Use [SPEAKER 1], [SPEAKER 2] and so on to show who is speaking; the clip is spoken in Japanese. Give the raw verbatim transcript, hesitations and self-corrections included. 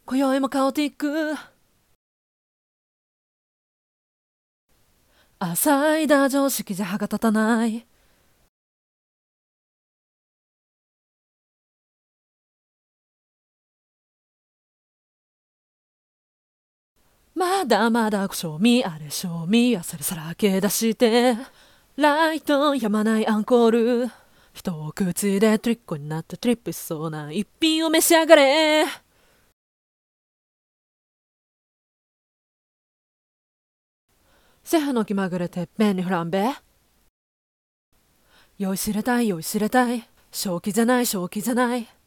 [SPEAKER 1] 今宵もカオティック。浅いダ常識じゃ歯が立たない。まだまだ賞味あれ賞味焦るさらけ出してライトやまないアンコール。一口でトリッコになってトリップしそうな一品を召し上がれ。シェフの気まぐれてっぺんにフランベ。酔いしれたい酔いしれたい正気じゃない正気じゃない。